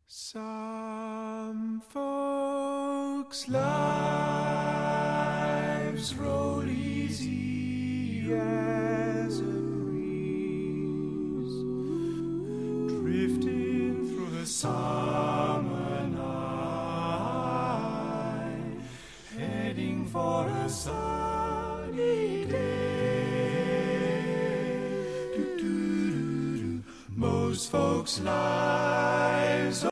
Some folks' lives roll easy as a breeze, drifting through the summer night, heading for a sunny day. Most folks' lives